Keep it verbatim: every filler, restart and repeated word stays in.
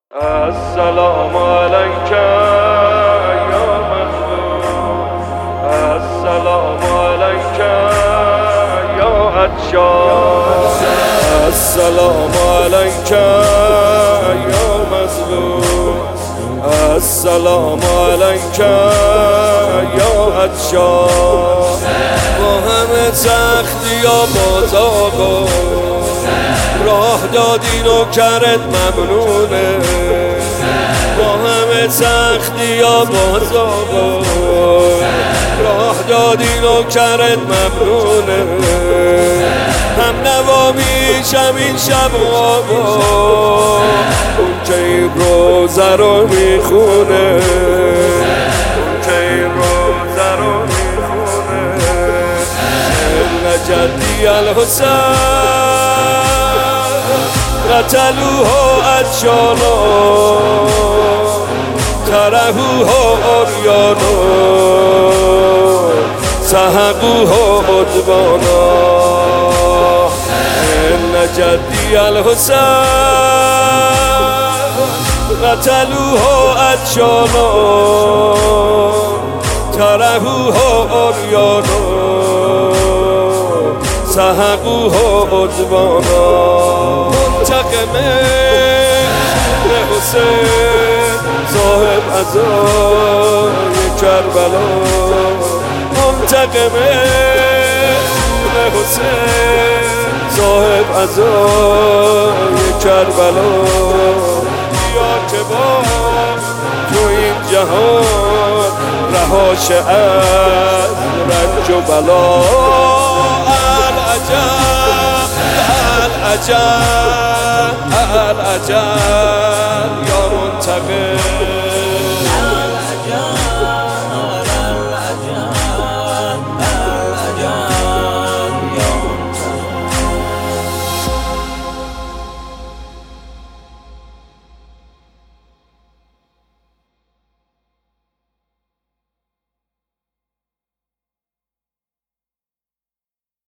السلام علیک یا مظلوم، السلام علیک یا عطشان، السلام علیک یا مظلوم، السلام علیک یا عطشان. با همه سختی یا بازاقا راه دادی نوکرت ممنونه، با همه سختی یا بازاقا راه دادی نوکرت ممنونه. هم نوا میشم این شب آبا اون که این روزه رو میخونه، اون که این روزه رو میخونه. جدی الحسین قتلوه عطشانا ترهوه عریانا سحقوه عدوانا. ان جدی الحسین قتلوه عطشانا ترهوه عریانا سحقوه عدوانا. منتقم حسین صاحب عزای کربلا، منتقم حسین صاحب عزای کربلا. یا که با تو این جهان رهاش از رنج و بلا. العجب العجب العجب یا منتقم